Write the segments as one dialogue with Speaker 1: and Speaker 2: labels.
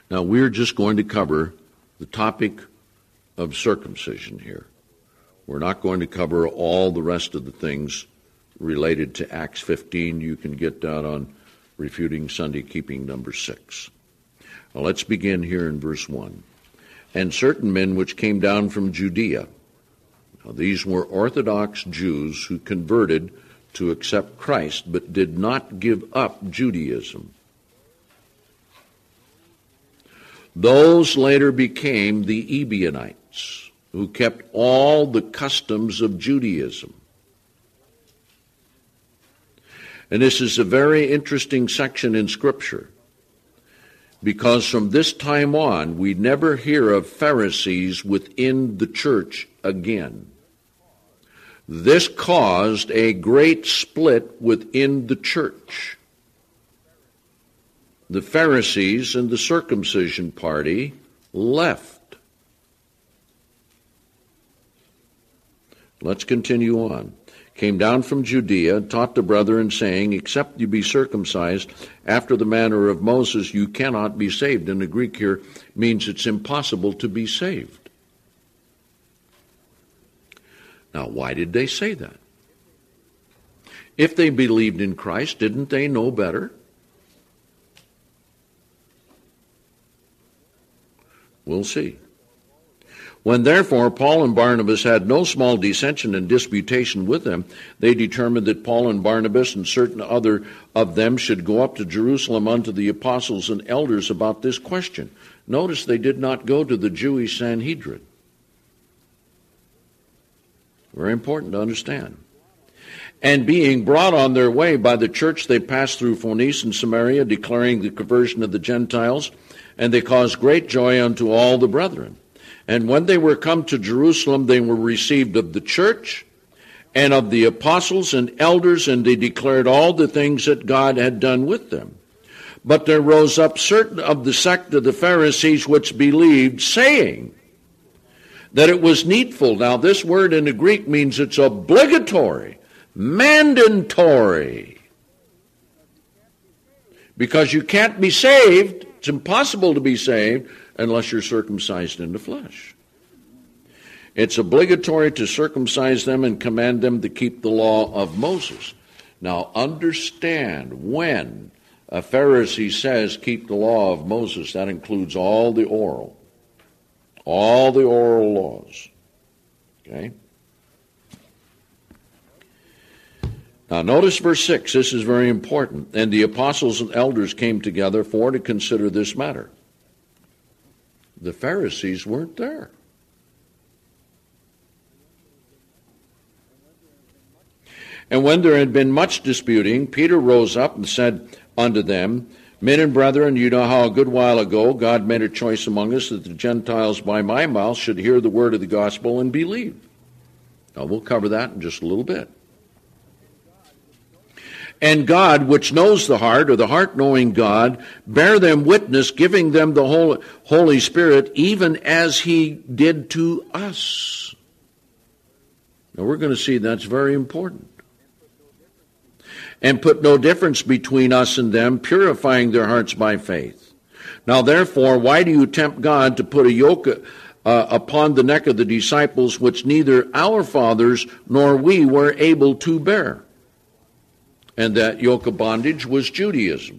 Speaker 1: Now, we're just going to cover the topic of circumcision here. We're not going to cover all the rest of the things related to Acts 15. You can get that on Refuting Sunday Keeping number 6. Now, let's begin here in verse 1. And certain men which came down from Judea. Now, these were Orthodox Jews who converted to accept Christ, but did not give up Judaism. Those later became the Ebionites, who kept all the customs of Judaism. And this is a very interesting section in Scripture, because from this time on, we never hear of Pharisees within the church again. This caused a great split within the church. The Pharisees and the circumcision party left. Let's continue on. Came down from Judea, taught the brethren, saying, except you be circumcised after the manner of Moses, you cannot be saved. And the Greek here means it's impossible to be saved. Now, why did they say that? If they believed in Christ, didn't they know better? We'll see. When therefore Paul and Barnabas had no small dissension and disputation with them, they determined that Paul and Barnabas and certain other of them should go up to Jerusalem unto the apostles and elders about this question. Notice they did not go to the Jewish Sanhedrin. Very important to understand. And being brought on their way by the church, they passed through Phoenicia and Samaria, declaring the conversion of the Gentiles, and they caused great joy unto all the brethren. And when they were come to Jerusalem, they were received of the church and of the apostles and elders, and they declared all the things that God had done with them. But there rose up certain of the sect of the Pharisees which believed, saying that it was needful. Now, this word in the Greek means it's obligatory, mandatory. Because you can't be saved, it's impossible to be saved unless you're circumcised in the flesh. It's obligatory to circumcise them and command them to keep the law of Moses. Now, understand, when a Pharisee says keep the law of Moses, that includes all the oral laws. Okay? Now notice verse 6, this is very important. And the apostles and elders came together for to consider this matter. The Pharisees weren't there. And when there had been much disputing, Peter rose up and said unto them, Men and brethren, you know how a good while ago God made a choice among us that the Gentiles by my mouth should hear the word of the gospel and believe. Now we'll cover that in just a little bit. And God, which knows the heart, or the heart-knowing God, bear them witness, giving them the Holy Spirit, even as he did to us. Now we're going to see that's very important. And put no difference between us and them, purifying their hearts by faith. Now therefore, why do you tempt God to put a yoke upon the neck of the disciples, which neither our fathers nor we were able to bear? And that yoke of bondage was Judaism.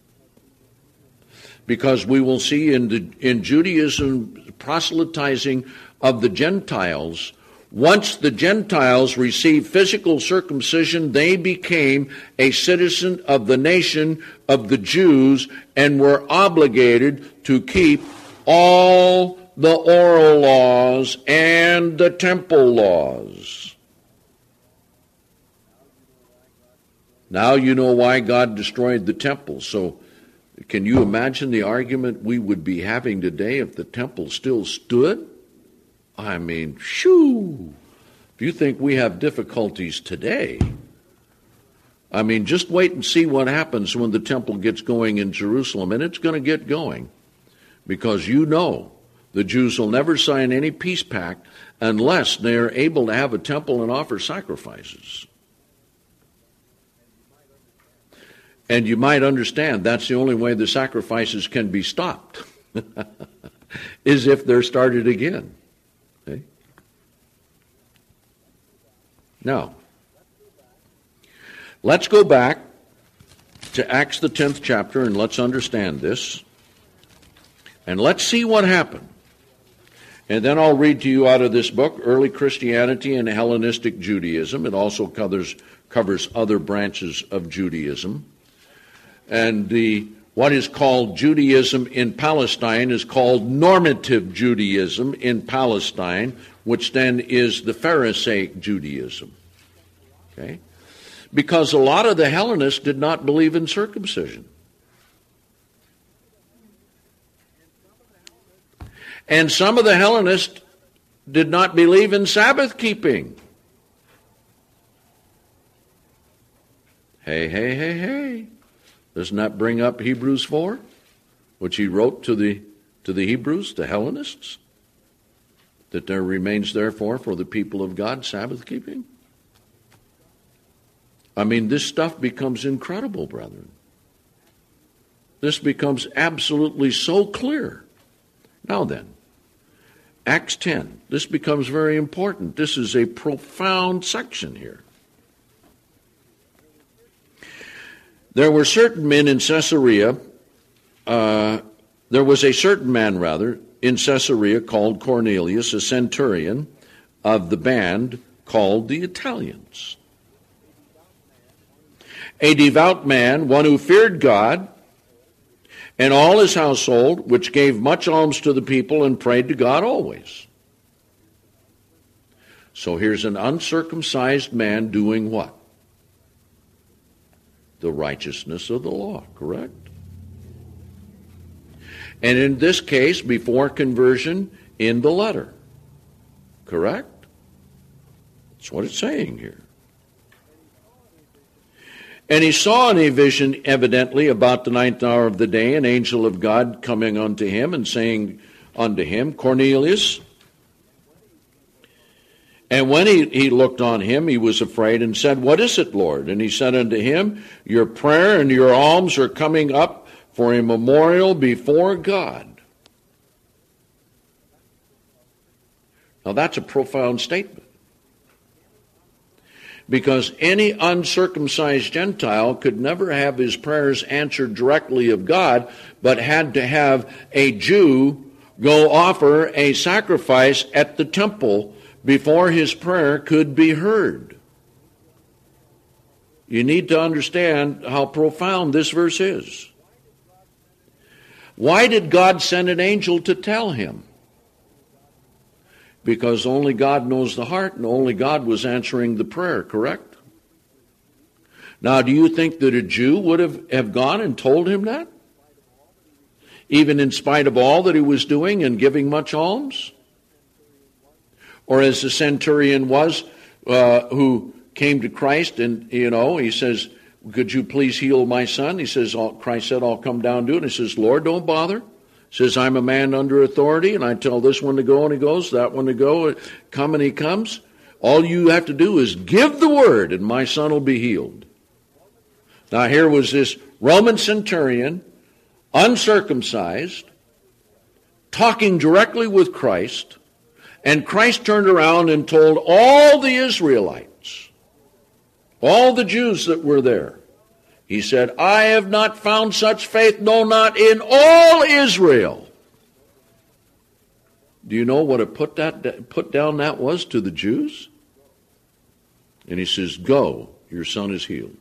Speaker 1: Because we will see in Judaism, proselytizing of the Gentiles, once the Gentiles received physical circumcision, they became a citizen of the nation of the Jews and were obligated to keep all the oral laws and the temple laws. Now you know why God destroyed the temple. So can you imagine the argument we would be having today if the temple still stood? I mean, shoo! If you think we have difficulties today, I mean, just wait and see what happens when the temple gets going in Jerusalem. And it's going to get going. Because you know the Jews will never sign any peace pact unless they are able to have a temple and offer sacrifices. And you might understand that's the only way the sacrifices can be stopped. as if they're started again. Okay? Now, let's go back to Acts the 10th chapter and let's understand this. And let's see what happened. And then I'll read to you out of this book, Early Christianity and Hellenistic Judaism. It also covers other branches of Judaism. And what is called Judaism in Palestine is called normative Judaism in Palestine, which then is the Pharisaic Judaism. Okay? Because a lot of the Hellenists did not believe in circumcision. And some of the Hellenists did not believe in Sabbath keeping. Hey. Doesn't that bring up Hebrews 4, which he wrote to the Hebrews, the Hellenists? That there remains therefore for the people of God Sabbath keeping? I mean, this stuff becomes incredible, brethren. This becomes absolutely so clear. Now then, Acts 10. This becomes very important. This is a profound section here. There were certain men in Caesarea, there was a certain man, rather, in Caesarea called Cornelius, a centurion of the band called the Italians. A devout man, one who feared God, and all his household, which gave much alms to the people and prayed to God always. So here's an uncircumcised man doing what? The righteousness of the law, correct? And in this case, before conversion, in the letter, correct? That's what it's saying here. And he saw in a vision, evidently, about the 9th hour of the day, an angel of God coming unto him and saying unto him, Cornelius. And when he looked on him, he was afraid and said, What is it, Lord? And he said unto him, Your prayer and your alms are coming up for a memorial before God. Now that's a profound statement. Because any uncircumcised Gentile could never have his prayers answered directly of God, but had to have a Jew go offer a sacrifice at the temple before his prayer could be heard. You need to understand how profound this verse is. Why did God send an angel to tell him? Because only God knows the heart, and only God was answering the prayer, correct? Now, do you think that a Jew would have gone and told him that? Even in spite of all that he was doing and giving much alms? Or as the centurion was, who came to Christ and, he says, could you please heal my son? He says, Christ said, I'll come down and do it. And he says, Lord, don't bother. Says, I'm a man under authority, and I tell this one to go, and he goes, that one to go, come, and he comes. All you have to do is give the word, and my son will be healed. Now here was this Roman centurion, uncircumcised, talking directly with Christ, and Christ turned around and told all the Israelites, all the Jews that were there, he said, I have not found such faith, no, not in all Israel. Do you know what a put down that was to the Jews? And he says, go, your son is healed.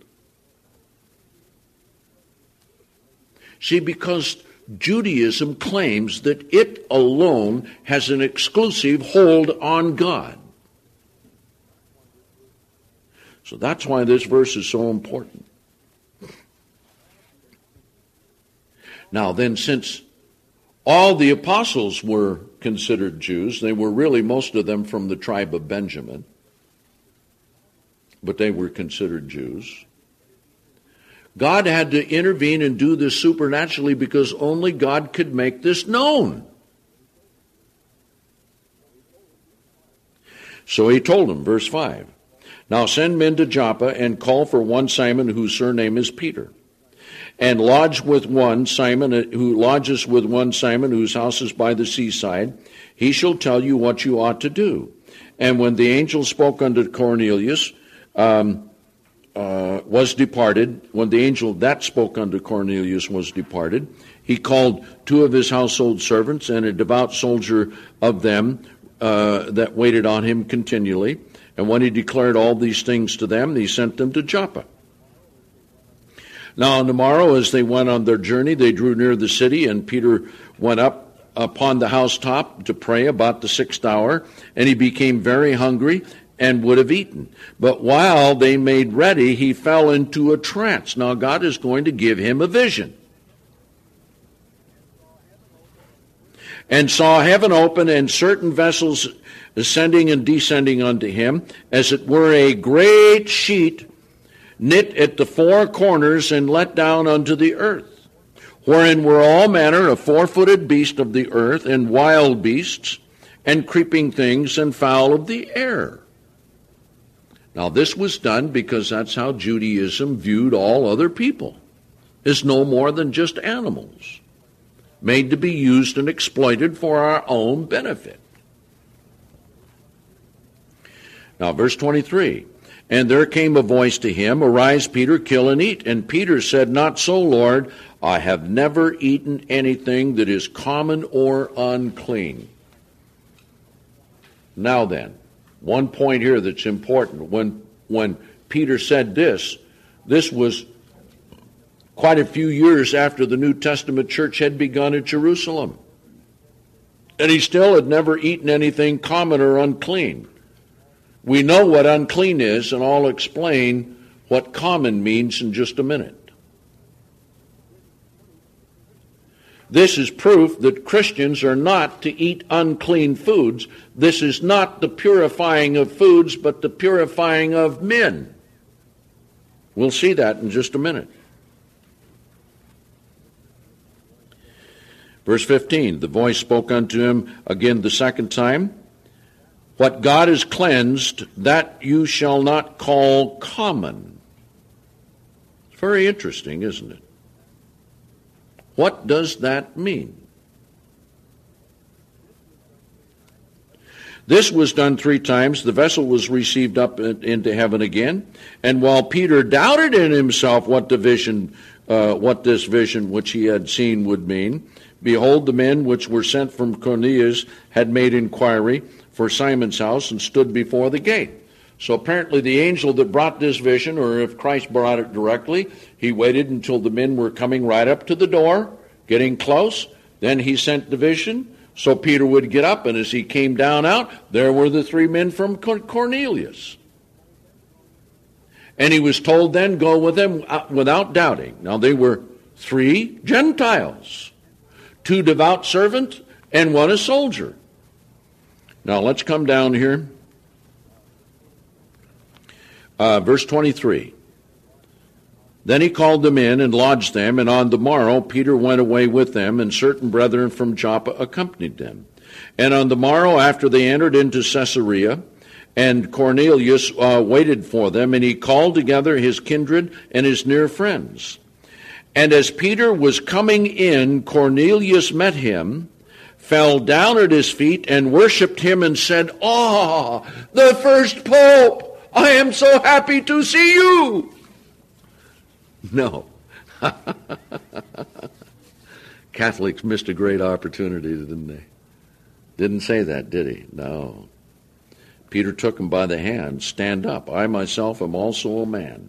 Speaker 1: See, because Judaism claims that it alone has an exclusive hold on God. So that's why this verse is so important. Now then, since all the apostles were considered Jews, they were really most of them from the tribe of Benjamin, but they were considered Jews. God had to intervene and do this supernaturally because only God could make this known. So he told them, verse 5, Now send men to Joppa and call for one Simon whose surname is Peter. and lodge with one Simon, who lodges with one Simon, whose house is by the seaside. He shall tell you what you ought to do. And when the angel spoke unto Cornelius, was departed, when the angel that spoke unto Cornelius was departed, he called 2 of his household servants and a devout soldier of them that waited on him continually. And when he declared all these things to them, he sent them to Joppa. Now on the morrow, as they went on their journey, they drew near the city, and Peter went up upon the housetop to pray about the 6th hour, and he became very hungry and would have eaten. But while they made ready, he fell into a trance. Now God is going to give him a vision. And saw heaven open, and certain vessels ascending and descending unto him, as it were a great sheet knit at the 4 corners and let down unto the earth, wherein were all manner of 4-footed beasts of the earth, and wild beasts, and creeping things, and fowl of the air. Now this was done because that's how Judaism viewed all other people, as no more than just animals, made to be used and exploited for our own benefit. Now verse 23, and there came a voice to him, Arise, Peter, kill and eat. And Peter said, Not so, Lord, I have never eaten anything that is common or unclean. Now then, one point here that's important. When Peter said this was quite a few years after the New Testament church had begun at Jerusalem. And he still had never eaten anything common or unclean. We know what unclean is, and I'll explain what common means in just a minute. This is proof that Christians are not to eat unclean foods. This is not the purifying of foods, but the purifying of men. We'll see that in just a minute. Verse 15, the voice spoke unto him again the second time, What God has cleansed, that you shall not call common. It's very interesting, isn't it? What does that mean? This was done 3 times. The vessel was received up into heaven again. And while Peter doubted in himself what this vision which he had seen would mean, behold, the men which were sent from Cornelius had made inquiry for Simon's house and stood before the gate. So apparently the angel that brought this vision, or if Christ brought it directly, he waited until the men were coming right up to the door, getting close. Then he sent the vision, so Peter would get up, and as he came down out, there were the 3 men from Cornelius. And he was told then, go with them without doubting. Now they were 3 Gentiles, 2 devout servants, and 1 a soldier. Now let's come down here. Verse 23. Then he called them in and lodged them, and on the morrow Peter went away with them, and certain brethren from Joppa accompanied them. And on the morrow after they entered into Caesarea, and Cornelius waited for them, and he called together his kindred and his near friends. And as Peter was coming in, Cornelius met him, fell down at his feet, and worshipped him, and said, the first pope! I am so happy to see you. No. Catholics missed a great opportunity, didn't they? Didn't say that, did he? No. Peter took him by the hand. Stand up. I myself am also a man.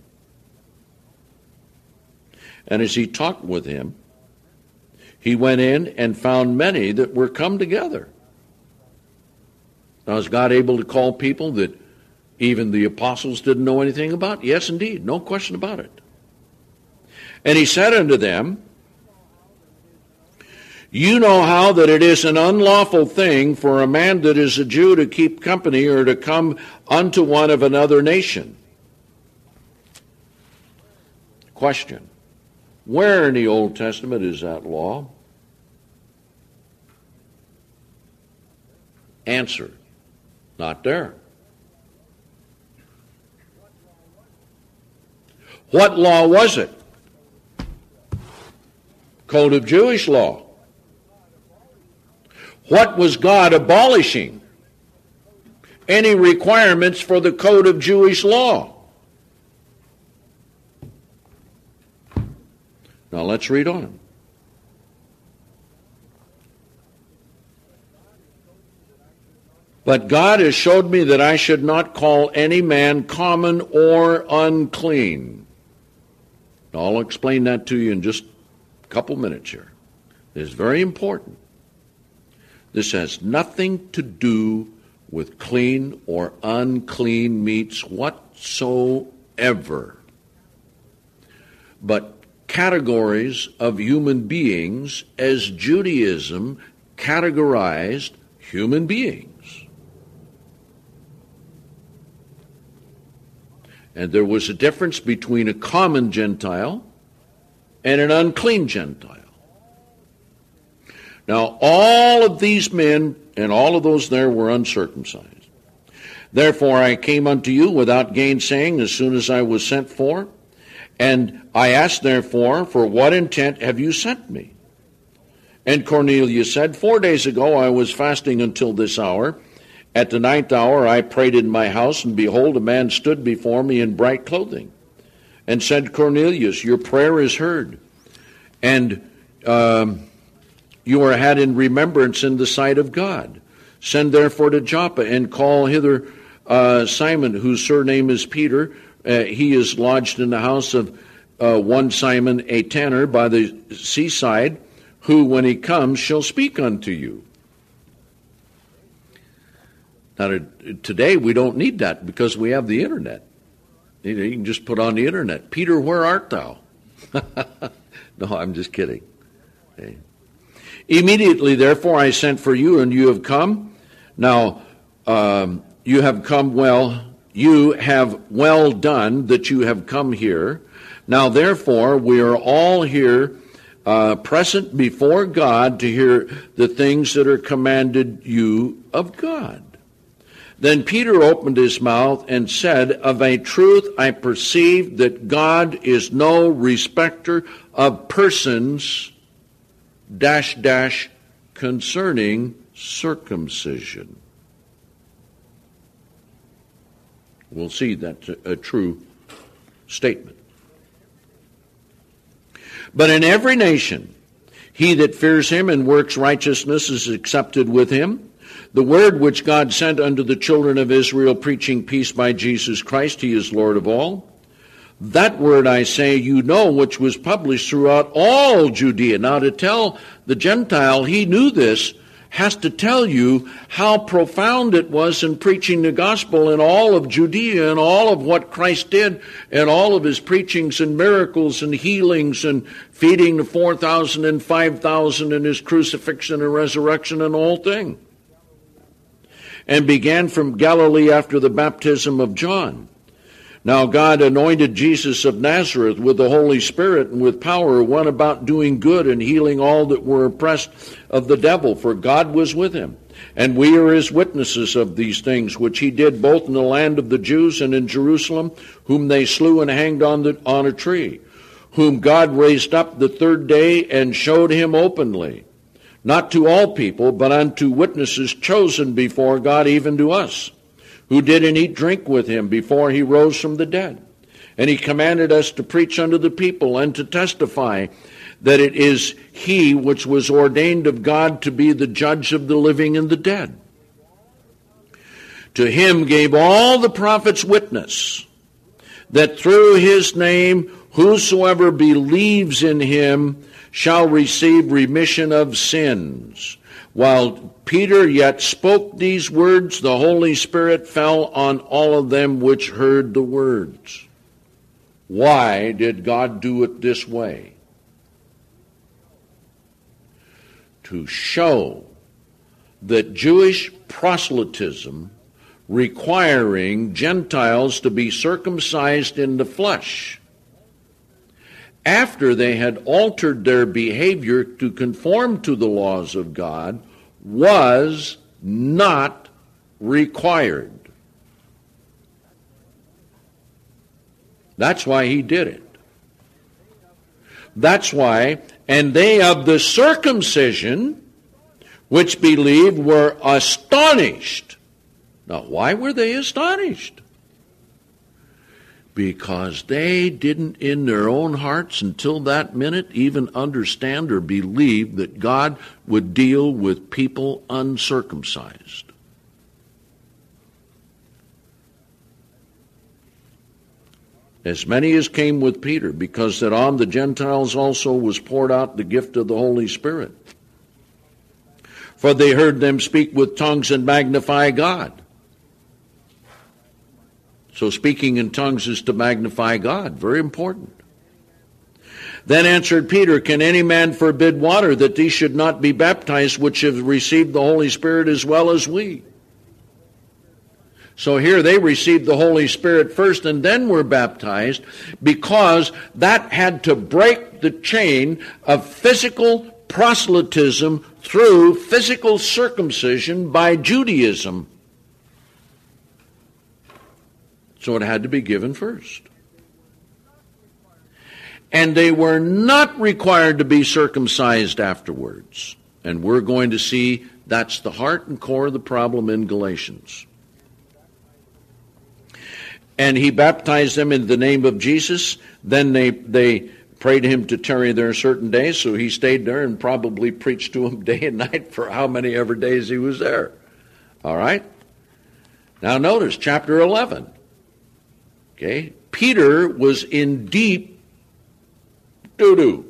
Speaker 1: And as he talked with him, he went in and found many that were come together. Now, is God able to call people that even the apostles didn't know anything about? Yes, indeed. No question about it. And he said unto them, You know how that it is an unlawful thing for a man that is a Jew to keep company or to come unto one of another nation. Question. Where in the Old Testament is that law? Answer. Not there. What law was it? Code of Jewish law. What was God abolishing? Any requirements for the code of Jewish law. Now let's read on. But God has showed me that I should not call any man common or unclean. Now, I'll explain that to you in just a couple minutes here. It's very important. This has nothing to do with clean or unclean meats whatsoever, but categories of human beings as Judaism categorized human beings. And there was a difference between a common Gentile and an unclean Gentile. Now, all of these men and all of those there were uncircumcised. Therefore I came unto you without gainsaying as soon as I was sent for. And I asked therefore, for what intent have you sent me? And Cornelius said, 4 days ago I was fasting until this hour. At the 9th hour I prayed in my house, and behold, a man stood before me in bright clothing, and said, Cornelius, your prayer is heard, and you are had in remembrance in the sight of God. Send therefore to Joppa, and call hither Simon, whose surname is Peter. He is lodged in the house of one Simon, a tanner, by the seaside, who, when he comes, shall speak unto you. Now, today we don't need that because we have the internet. You can just put on the internet, Peter, where art thou? No, I'm just kidding. Okay. Immediately, therefore, I sent for you, and you have come. Now, you have come well. You have well done that you have come here. Now, therefore, we are all here present before God to hear the things that are commanded you of God. Then Peter opened his mouth and said, of a truth I perceive that God is no respecter of persons, concerning circumcision. We'll see that's a true statement. But in every nation, he that fears him and works righteousness is accepted with him. The word which God sent unto the children of Israel, preaching peace by Jesus Christ, he is Lord of all. That word I say, you know, which was published throughout all Judea. Now, to tell the Gentile he knew this has to tell you how profound it was in preaching the gospel in all of Judea and all of what Christ did and all of his preachings and miracles and healings and feeding the 4,000 and 5,000 and his crucifixion and resurrection and the whole thing. And began from Galilee after the baptism of John. Now God anointed Jesus of Nazareth with the Holy Spirit and with power, who went about doing good and healing all that were oppressed of the devil, for God was with him. And we are his witnesses of these things, which he did both in the land of the Jews and in Jerusalem, whom they slew and hanged on a tree, whom God raised up the third day and showed him openly, not to all people, but unto witnesses chosen before God, even to us, who did and eat drink with him before he rose from the dead. And he commanded us to preach unto the people and to testify that it is he which was ordained of God to be the judge of the living and the dead. To him gave all the prophets witness that through his name whosoever believes in him shall receive remission of sins. While Peter yet spoke these words, the Holy Spirit fell on all of them which heard the words. Why did God do it this way? To show that Jewish proselytism requiring Gentiles to be circumcised in the flesh, after they had altered their behavior to conform to the laws of God, was not required. That's why he did it. That's why, and they of the circumcision, which believed, were astonished. Now, why were they astonished? Because they didn't in their own hearts until that minute even understand or believe that God would deal with people uncircumcised. As many as came with Peter, because that on the Gentiles also was poured out the gift of the Holy Spirit. For they heard them speak with tongues and magnify God. So speaking in tongues is to magnify God. Very important. Then answered Peter, can any man forbid water that these should not be baptized, which have received the Holy Spirit as well as we? So here they received the Holy Spirit first and then were baptized, because that had to break the chain of physical proselytism through physical circumcision by Judaism. So it had to be given first. And they were not required to be circumcised afterwards. And we're going to see that's the heart and core of the problem in Galatians. And he baptized them in the name of Jesus. Then they prayed him to tarry there a certain day, so he stayed there and probably preached to them day and night for how many ever days he was there. All right? Now notice, chapter 11. Okay? Peter was in deep doo-doo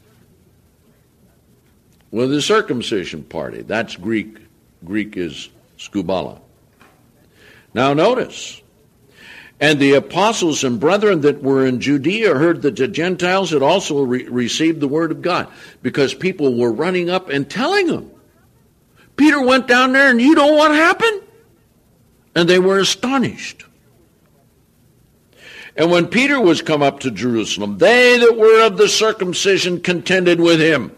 Speaker 1: with the circumcision party. That's Greek. Greek is skubala. Now notice, and the apostles and brethren that were in Judea heard that the Gentiles had also received the word of God, because people were running up and telling them. Peter went down there and you know what happened? And they were astonished. And when Peter was come up to Jerusalem, they that were of the circumcision contended with him.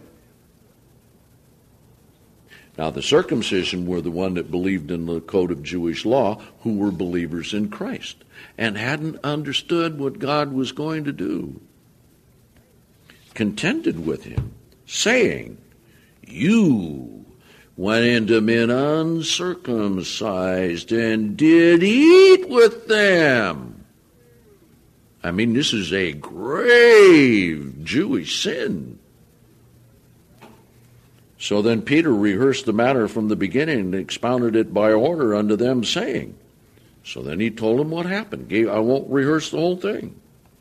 Speaker 1: Now the circumcision were the one that believed in the code of Jewish law, who were believers in Christ and hadn't understood what God was going to do. Contended with him, saying, you went into men uncircumcised and did eat with them. I mean, this is a grave Jewish sin. So then Peter rehearsed the matter from the beginning and expounded it by order unto them, saying. So then he told them what happened. I won't rehearse the whole thing.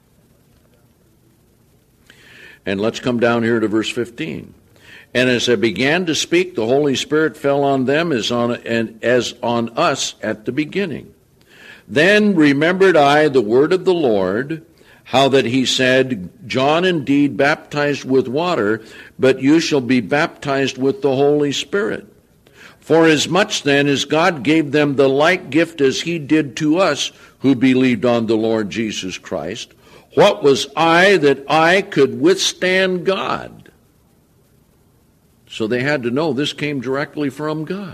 Speaker 1: And let's come down here to verse 15. And as they began to speak, the Holy Spirit fell on them as on us at the beginning. Then remembered I the word of the Lord, how that he said, John indeed baptized with water, but you shall be baptized with the Holy Spirit. For as much then as God gave them the like gift as he did to us who believed on the Lord Jesus Christ, what was I that I could withstand God? So they had to know this came directly from God.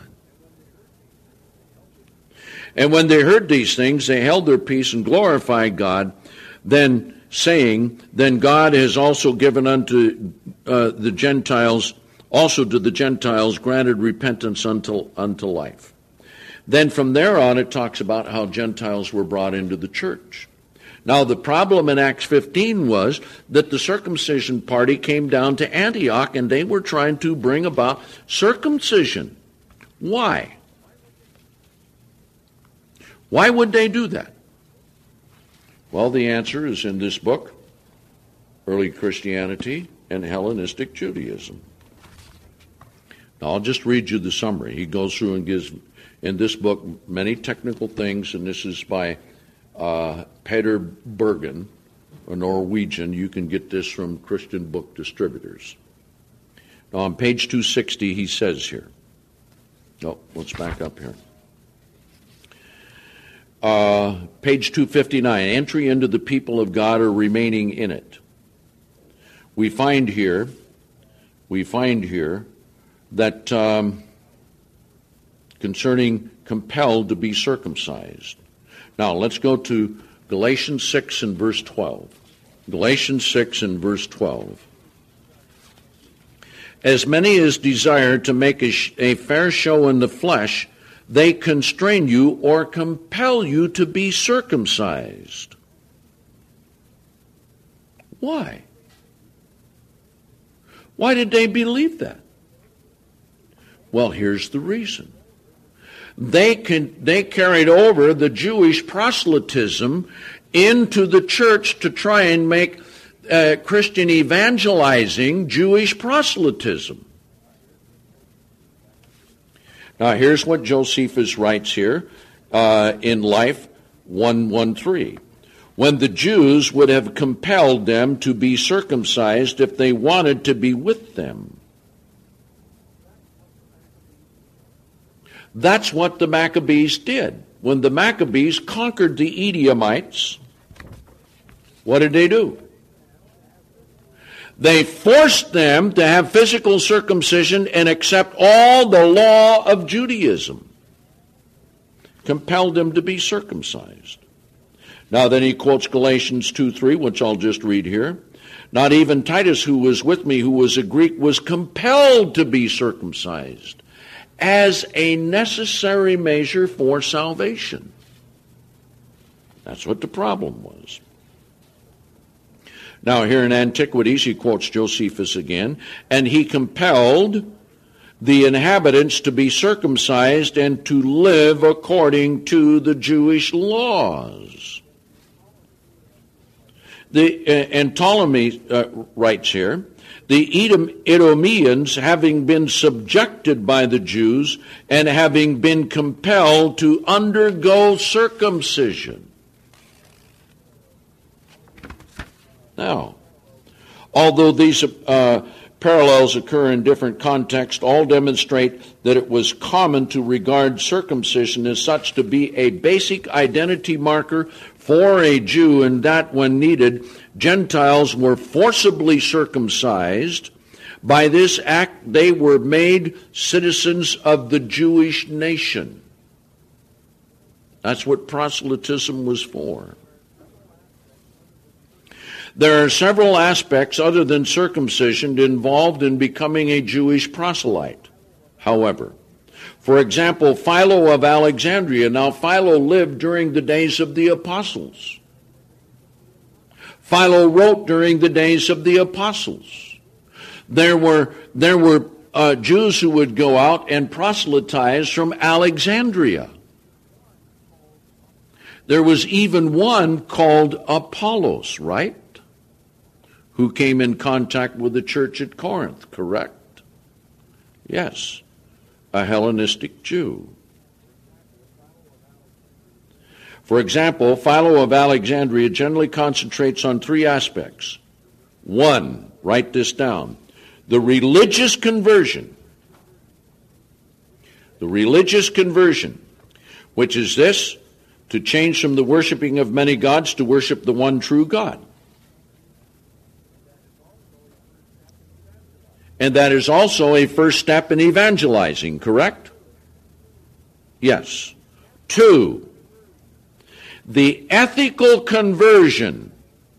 Speaker 1: And when they heard these things, they held their peace and glorified God, then saying, then God has also given unto the Gentiles, also to the Gentiles, granted repentance unto life. Then from there on, it talks about how Gentiles were brought into the church. Now, the problem in Acts 15 was that the circumcision party came down to Antioch, and they were trying to bring about circumcision. Why? Why would they do that? Well, the answer is in this book, Early Christianity and Hellenistic Judaism. Now, I'll just read you the summary. He goes through and gives, in this book, many technical things, and this is by Peter Bergen, a Norwegian. You can get this from Christian Book Distributors. Now, on page 260, he says here. Oh, let's back up here. Page 259, entry into the people of God or remaining in it. We find here that concerning compelled to be circumcised. Now let's go to Galatians 6 and verse 12. Galatians 6 and verse 12. as many as desire to make a fair show in the flesh, they constrain you or compel you to be circumcised. Why? Why did they believe that? Well, here's the reason. They carried over the Jewish proselytism into the church to try and make Christian evangelizing Jewish proselytism. Now, here's what Josephus writes here in Life 1:13. When the Jews would have compelled them to be circumcised if they wanted to be with them. That's what the Maccabees did. When the Maccabees conquered the Edomites, what did they do? They forced them to have physical circumcision and accept all the law of Judaism. Compelled them to be circumcised. Now then he quotes Galatians 2:3, which I'll just read here. Not even Titus, who was with me, who was a Greek, was compelled to be circumcised as a necessary measure for salvation. That's what the problem was. Now here in Antiquities, he quotes Josephus again, and he compelled the inhabitants to be circumcised and to live according to the Jewish laws. And Ptolemy writes here, the Edomians, having been subjected by the Jews and having been compelled to undergo circumcision. Now, although these parallels occur in different contexts, all demonstrate that it was common to regard circumcision as such to be a basic identity marker for a Jew, and that when needed, Gentiles were forcibly circumcised. By this act, they were made citizens of the Jewish nation. That's what proselytism was for. There are several aspects other than circumcision involved in becoming a Jewish proselyte, however. For example, Philo of Alexandria. Now, Philo lived during the days of the apostles. Philo wrote during the days of the apostles. There were Jews who would go out and proselytize from Alexandria. There was even one called Apollos, right? Who came in contact with the church at Corinth, correct? Yes, a Hellenistic Jew. For example, Philo of Alexandria generally concentrates on three aspects. One, write this down, the religious conversion. The religious conversion, which is this, to change from the worshiping of many gods to worship the one true God. And that is also a first step in evangelizing, correct? Yes. Two, the ethical conversion.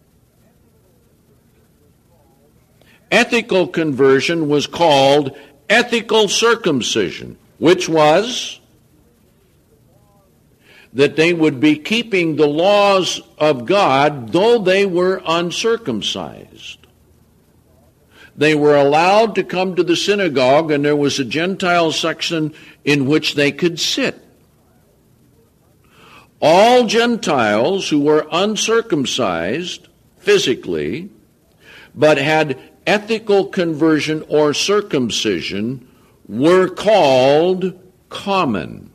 Speaker 1: Ethical conversion was called ethical circumcision, which was that they would be keeping the laws of God though they were uncircumcised. They were allowed to come to the synagogue, and there was a Gentile section in which they could sit. All Gentiles who were uncircumcised physically, but had ethical conversion or circumcision, were called common.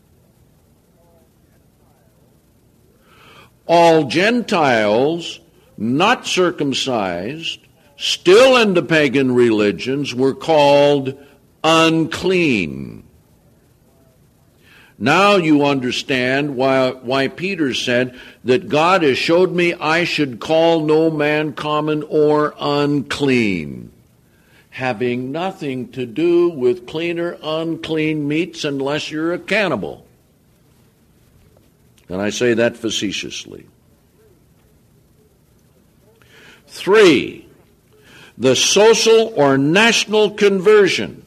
Speaker 1: All Gentiles not circumcised, still in the pagan religions, were called unclean. Now you understand why Peter said that God has showed me I should call no man common or unclean, having nothing to do with clean or unclean meats unless you're a cannibal. And I say that facetiously. 3, the social or national conversion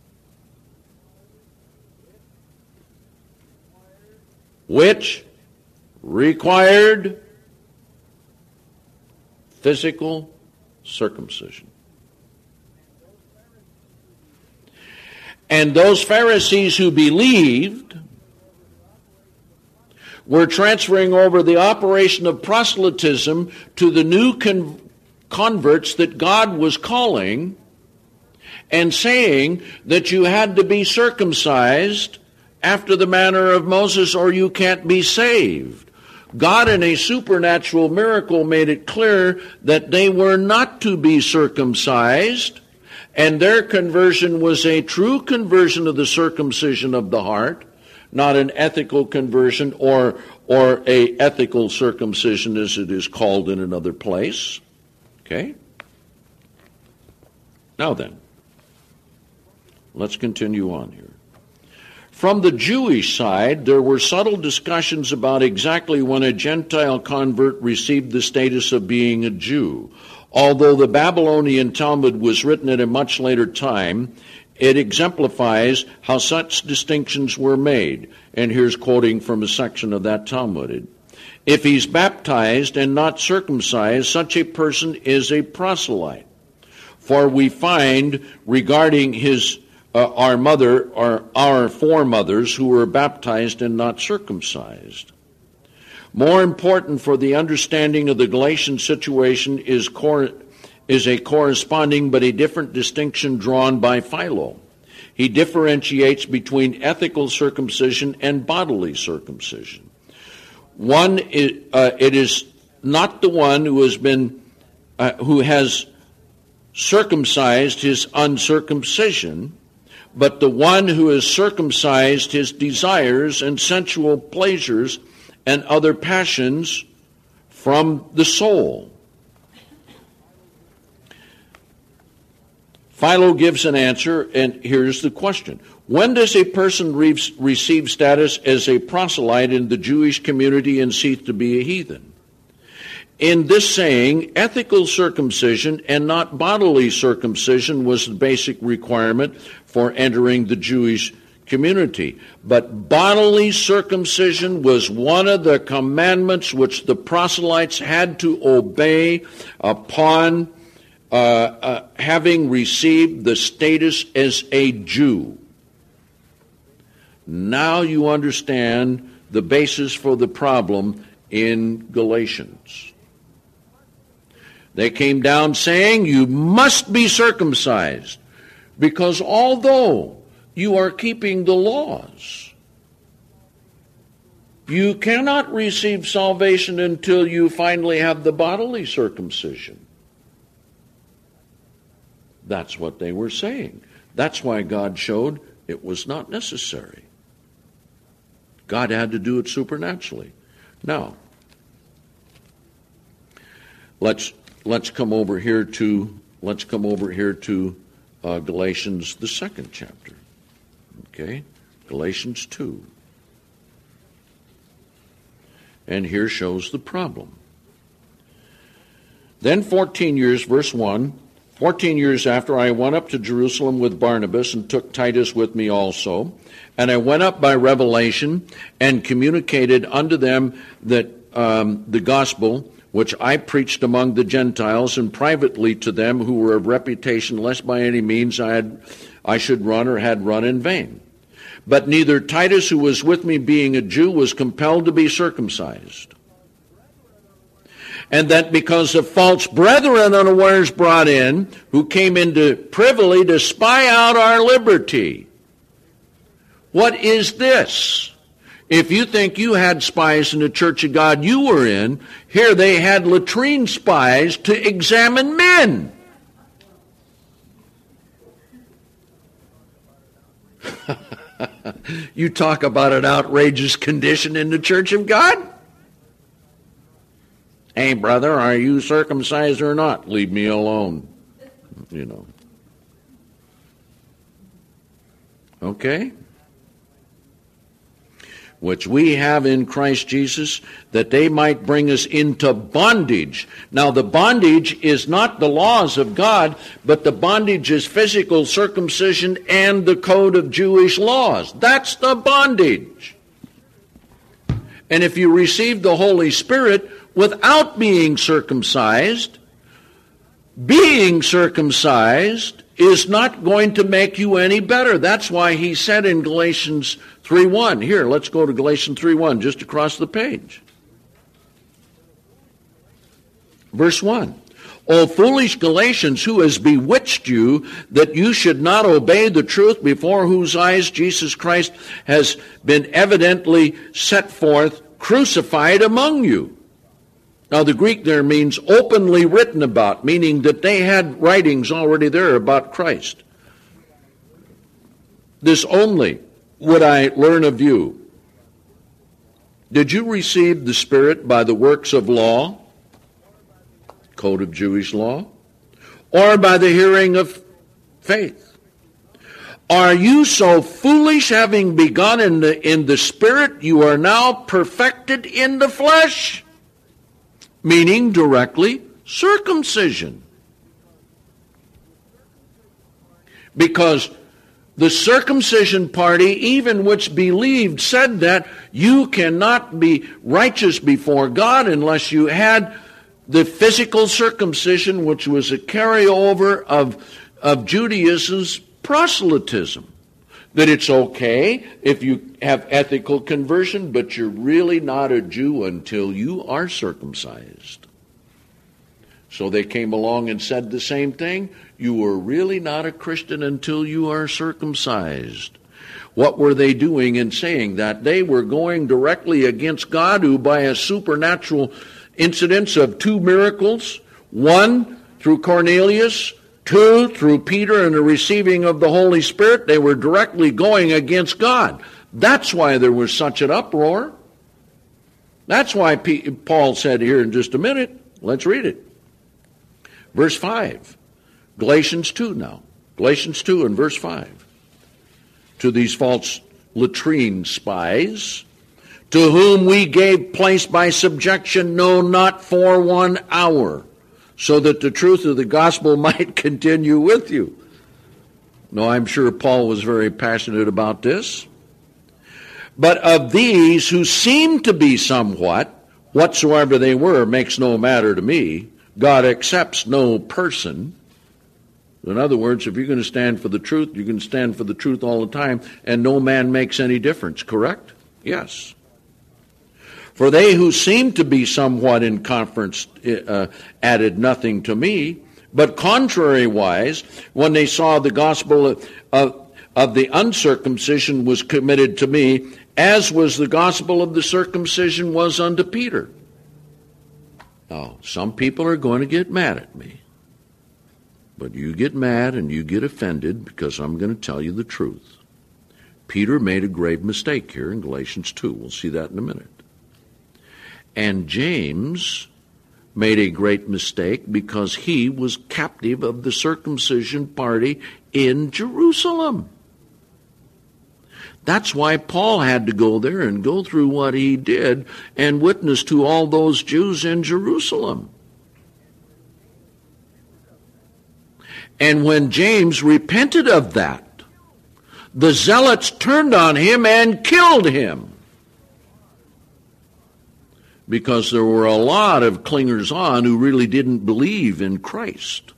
Speaker 1: which required physical circumcision. And those Pharisees who believed were transferring over the operation of proselytism to the new converts that God was calling, and saying that you had to be circumcised after the manner of Moses or you can't be saved. God in a supernatural miracle made it clear that they were not to be circumcised, and their conversion was a true conversion of the circumcision of the heart, not an ethical conversion or a ethical circumcision as it is called in another place. Okay? Now then, let's continue on here. From the Jewish side, there were subtle discussions about exactly when a Gentile convert received the status of being a Jew. Although the Babylonian Talmud was written at a much later time, it exemplifies how such distinctions were made. And here's quoting from a section of that Talmud. If he's baptized and not circumcised, such a person is a proselyte. For we find regarding our foremothers who were baptized and not circumcised. More important for the understanding of the Galatian situation is a corresponding but a different distinction drawn by Philo. He differentiates between ethical circumcision and bodily circumcision. One, it is not the one who has circumcised his uncircumcision, but the one who has circumcised his desires and sensual pleasures and other passions from the soul. Philo gives an answer, and here's the question. When does a person receive status as a proselyte in the Jewish community and cease to be a heathen? In this saying, ethical circumcision and not bodily circumcision was the basic requirement for entering the Jewish community. But bodily circumcision was one of the commandments which the proselytes had to obey upon having received the status as a Jew. Now you understand the basis for the problem in Galatians. They came down saying, you must be circumcised, because although you are keeping the laws, you cannot receive salvation until you finally have the bodily circumcision. That's what they were saying. That's why God showed it was not necessary. God had to do it supernaturally. Now, let's come over here to Galatians, the second chapter. Okay, Galatians 2. And here shows the problem. Then 14 years, verse 1, 14 years after, I went up to Jerusalem with Barnabas and took Titus with me also. And I went up by revelation and communicated unto them that the gospel which I preached among the Gentiles, and privately to them who were of reputation, lest by any means I should run or had run in vain. But neither Titus, who was with me being a Jew, was compelled to be circumcised. And that because of false brethren unawares brought in, who came into privily to spy out our liberty. What is this? If you think you had spies in the church of God you were in, here they had latrine spies to examine men. You talk about an outrageous condition in the church of God? Hey, brother, are you circumcised or not? Leave me alone. You know. Okay? which we have in Christ Jesus, that they might bring us into bondage. Now, the bondage is not the laws of God, but the bondage is physical circumcision and the code of Jewish laws. That's the bondage. And if you receive the Holy Spirit without being circumcised is not going to make you any better. That's why he said in Galatians 3:1. Here, let's go to Galatians 3:1, just across the page. Verse 1. O foolish Galatians, who has bewitched you that you should not obey the truth, before whose eyes Jesus Christ has been evidently set forth, crucified among you? Now, the Greek there means openly written about, meaning that they had writings already there about Christ. This only would I learn of you. Did you receive the Spirit by the works of law, code of Jewish law, or by the hearing of faith? Are you so foolish, having begun in the Spirit, you are now perfected in the flesh? Meaning directly circumcision. Because the circumcision party, even which believed, said that you cannot be righteous before God unless you had the physical circumcision, which was a carryover of Judaism's proselytism. That it's okay if you have ethical conversion, but you're really not a Jew until you are circumcised. So they came along and said the same thing. You are really not a Christian until you are circumcised. What were they doing in saying that? They were going directly against God, who by a supernatural incidence of 2 miracles, 1 through Cornelius, 2 through Peter and the receiving of the Holy Spirit, they were directly going against God. That's why there was such an uproar. That's why Paul said here in just a minute, let's read it. Verse 5, Galatians 2 now. Galatians 2 and verse 5. To these false latrine spies, to whom we gave place by subjection, no, not for 1 hour, so that the truth of the gospel might continue with you. No, I'm sure Paul was very passionate about this. But of these who seem to be somewhat, whatsoever they were makes no matter to me. God accepts no person. In other words, if you're going to stand for the truth, you're going to stand for the truth all the time, and no man makes any difference, correct? Yes. For they who seemed to be somewhat in conference added nothing to me, but contrariwise, when they saw the gospel of the uncircumcision was committed to me, as was the gospel of the circumcision was unto Peter. Now, some people are going to get mad at me, but you get mad and you get offended because I'm going to tell you the truth. Peter made a grave mistake here in Galatians 2. We'll see that in a minute. And James made a great mistake because he was captive of the circumcision party in Jerusalem. That's why Paul had to go there and go through what he did and witness to all those Jews in Jerusalem. And when James repented of that, the zealots turned on him and killed him. Because there were a lot of clingers on who really didn't believe in Christ.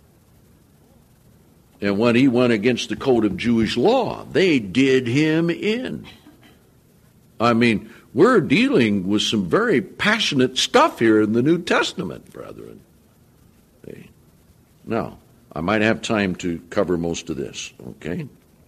Speaker 1: And when he went against the code of Jewish law, they did him in. I mean, we're dealing with some very passionate stuff here in the New Testament, brethren. Now, I might have time to cover most of this, okay?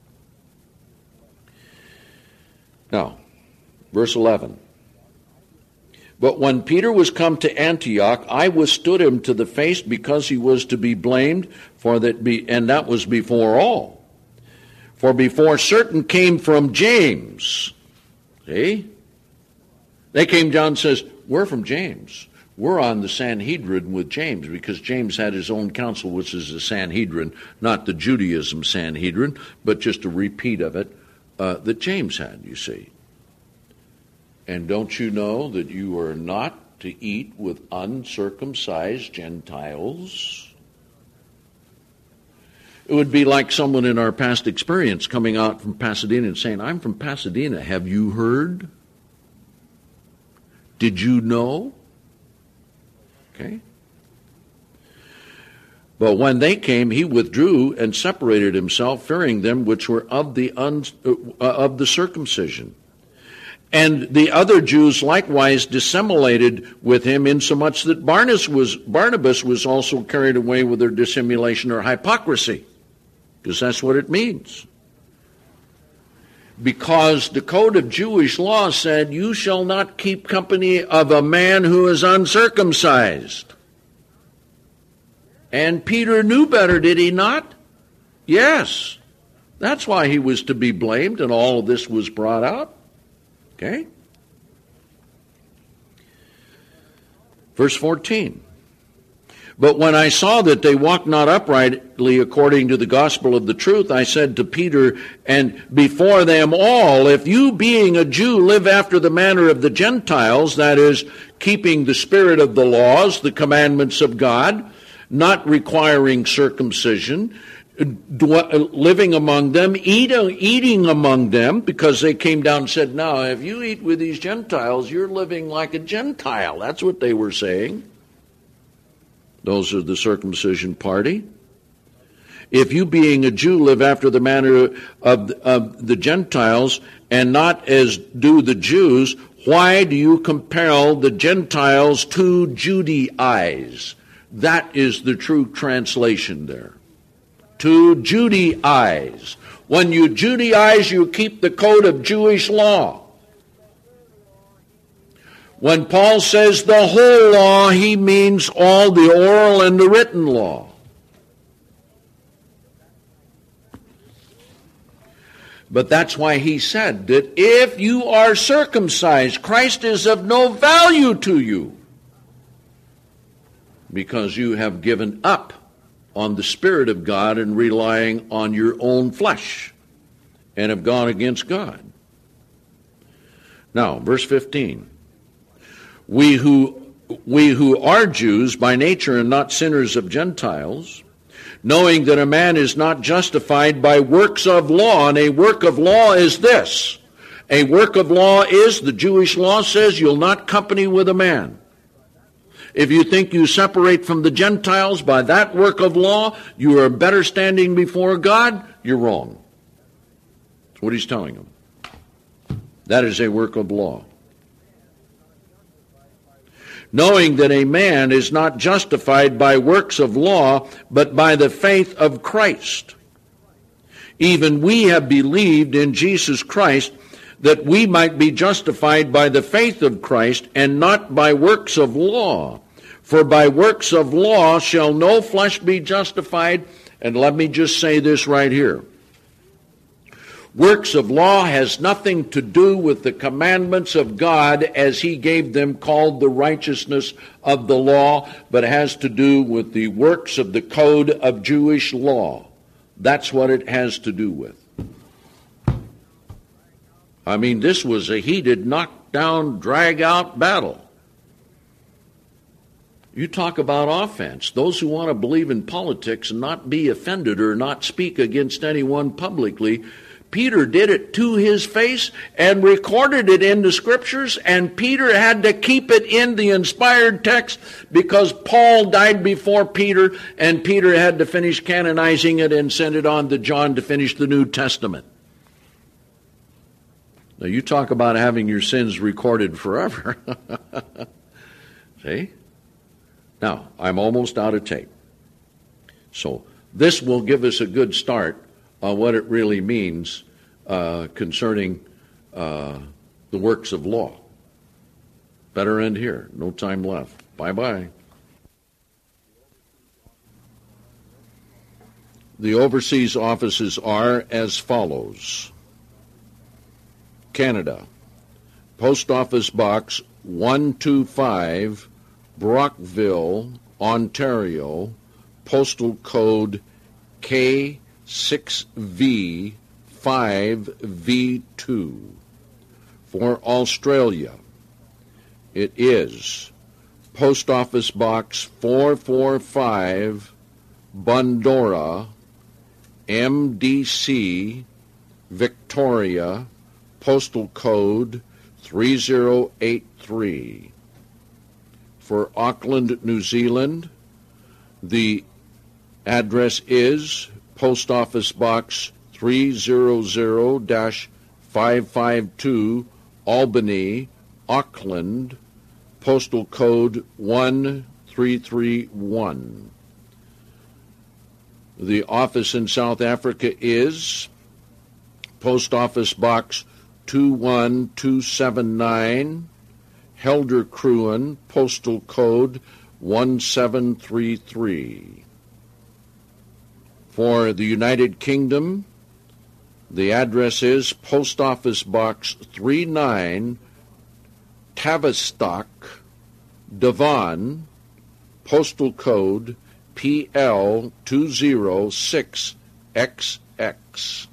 Speaker 1: Now, verse 11. But when Peter was come to Antioch, I withstood him to the face because he was to be blamed, and that was before all. For before certain came from James. See? They came down and says, we're from James. We're on the Sanhedrin with James, because James had his own council, which is the Sanhedrin, not the Judaism Sanhedrin, but just a repeat of it that James had, you see. And don't you know that you are not to eat with uncircumcised Gentiles? It would be like someone in our past experience coming out from Pasadena and saying, I'm from Pasadena. Have you heard? Did you know? Okay. But when they came, he withdrew and separated himself, fearing them which were of the circumcision. And the other Jews likewise dissimulated with him, insomuch that Barnabas was also carried away with their dissimulation or hypocrisy, because that's what it means. Because the code of Jewish law said, you shall not keep company of a man who is uncircumcised. And Peter knew better, did he not? Yes. That's why he was to be blamed, and all of this was brought out. Okay? Verse 14. But when I saw that they walked not uprightly according to the gospel of the truth, I said to Peter, and before them all, if you being a Jew live after the manner of the Gentiles, that is, keeping the spirit of the laws, the commandments of God, not requiring circumcision, living among them, eating among them, because they came down and said, now, if you eat with these Gentiles, you're living like a Gentile. That's what they were saying. Those are the circumcision party. If you being a Jew live after the manner of the Gentiles and not as do the Jews, why do you compel the Gentiles to Judaize? That is the true translation there. To Judaize. When you Judaize, you keep the code of Jewish law. When Paul says the whole law, he means all the oral and the written law. But that's why he said that if you are circumcised, Christ is of no value to you, because you have given up on the Spirit of God and relying on your own flesh and have gone against God. Now, verse 15. We who are Jews by nature and not sinners of Gentiles, knowing that a man is not justified by works of law, and a work of law is this. A work of law is, the Jewish law says, you'll not company with a man. If you think you separate from the Gentiles by that work of law, you are better standing before God, you're wrong. That's what he's telling them. That is a work of law. Knowing that a man is not justified by works of law, but by the faith of Christ. Even we have believed in Jesus Christ, that we might be justified by the faith of Christ, and not by works of law. For by works of law shall no flesh be justified. And let me just say this right here. Works of law has nothing to do with the commandments of God as he gave them, called the righteousness of the law, but has to do with the works of the code of Jewish law. That's what it has to do with. I mean, this was a heated, knock-down, drag-out battle. You talk about offense. Those who want to believe in politics and not be offended or not speak against anyone publicly, Peter did it to his face and recorded it in the scriptures, and Peter had to keep it in the inspired text because Paul died before Peter, and Peter had to finish canonizing it and send it on to John to finish the New Testament. Now you talk about having your sins recorded forever. See? Now, I'm almost out of tape. So this will give us a good start on what it really means concerning the works of law. Better end here. No time left. Bye-bye. The overseas offices are as follows. Canada, Post Office Box 125, Brockville, Ontario, postal code K6V5V2. For Australia, it is Post Office Box 445, Bundoora, MDC, Victoria, postal code 3083. For Auckland, New Zealand, the address is Post Office Box 300-552, Albany, Auckland, postal code 1331. The office in South Africa is Post Office Box 21279, Helderkruin, postal code 1733. For the United Kingdom, the address is Post Office Box 39, Tavistock, Devon, postal code PL206XX.